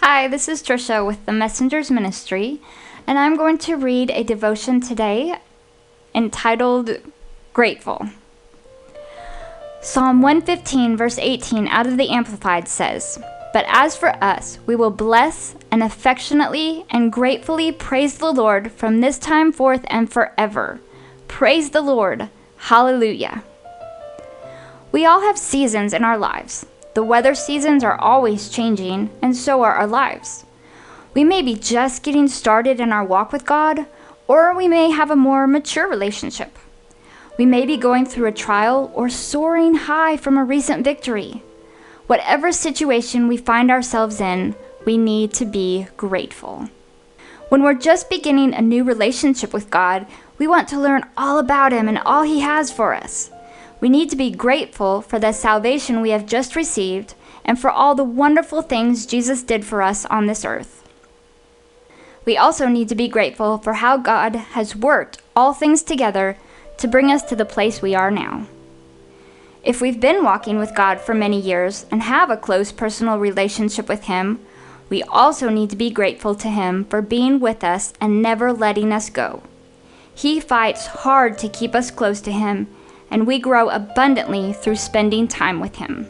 Hi, this is Trisha with the Messengers Ministry, and I'm going to read a devotion today entitled Grateful. Psalm 115, verse 18 out of the Amplified says, "But as for us, we will bless and affectionately and gratefully praise the Lord from this time forth and forever. Praise the Lord. Hallelujah." We all have seasons in our lives. The weather seasons are always changing, and so are our lives. We may be just getting started in our walk with God, or we may have a more mature relationship. We may be going through a trial or soaring high from a recent victory. Whatever situation we find ourselves in, we need to be grateful. When we're just beginning a new relationship with God, we want to learn all about Him and all He has for us. We need to be grateful for the salvation we have just received and for all the wonderful things Jesus did for us on this earth. We also need to be grateful for how God has worked all things together to bring us to the place we are now. If we've been walking with God for many years and have a close personal relationship with Him, we also need to be grateful to Him for being with us and never letting us go. He fights hard to keep us close to Him, and we grow abundantly through spending time with Him.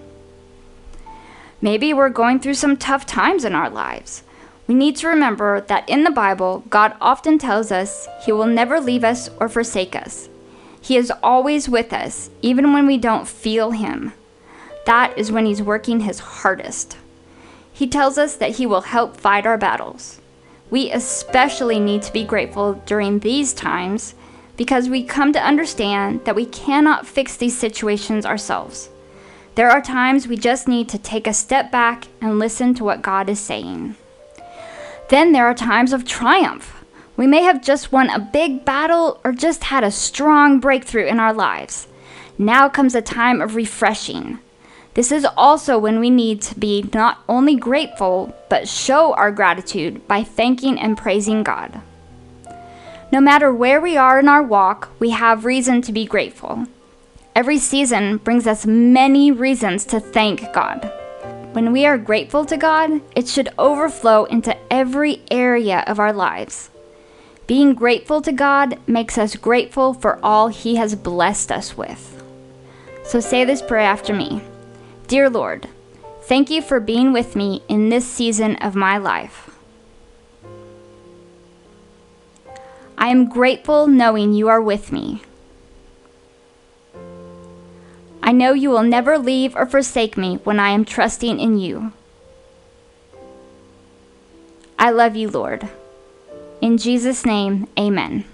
Maybe we're going through some tough times in our lives. We need to remember that in the Bible, God often tells us He will never leave us or forsake us. He is always with us, even when we don't feel Him. That is when He's working His hardest. He tells us that He will help fight our battles. We especially need to be grateful during these times because we come to understand that we cannot fix these situations ourselves. There are times we just need to take a step back and listen to what God is saying. Then there are times of triumph. We may have just won a big battle or just had a strong breakthrough in our lives. Now comes a time of refreshing. This is also when we need to be not only grateful, but show our gratitude by thanking and praising God. No matter where we are in our walk, we have reason to be grateful. Every season brings us many reasons to thank God. When we are grateful to God, it should overflow into every area of our lives. Being grateful to God makes us grateful for all He has blessed us with. So say this prayer after me. Dear Lord, thank You for being with me in this season of my life. I am grateful knowing You are with me. I know You will never leave or forsake me when I am trusting in You. I love You, Lord. In Jesus' name, amen.